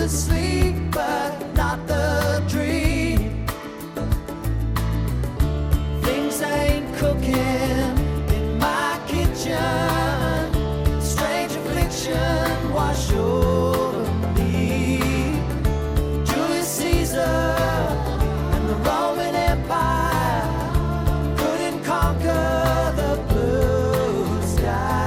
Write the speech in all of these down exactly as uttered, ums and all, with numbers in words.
the sleep, but not the dream. Things ain't cooking in my kitchen. Strange affliction wash over me. Julius Caesar and the Roman Empire couldn't conquer the blue sky.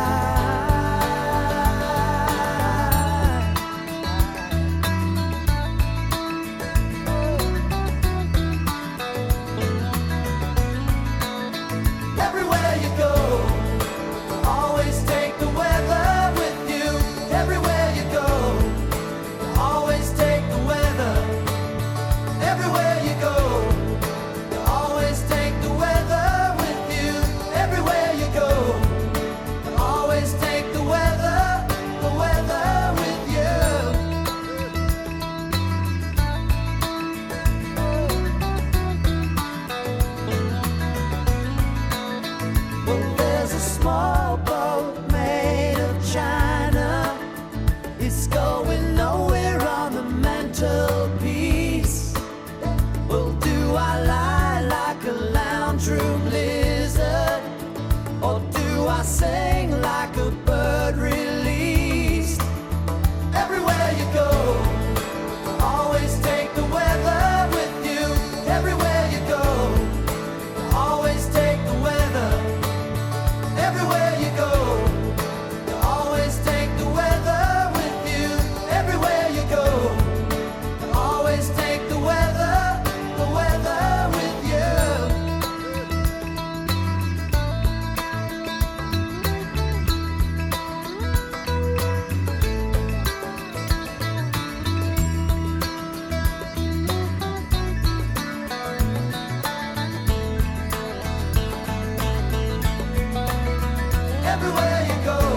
Everywhere you go, always take the weather with you. Everywhere you go, always take the weather. Everywhere you go, always take the weather with you. Everywhere you go, always take the weather, the weather with you. Well, there's a small boat made of china. It's going nowhere on the mantelpiece. Well, do I lie like a lounge room lizard, or do I sing like a bird released? Everywhere you go, always take the weather with you. Everywhere you go, always take the weather. Everywhere you go, always take the weather with you. Everywhere you go, always take the weather, the weather with you. Everywhere you go,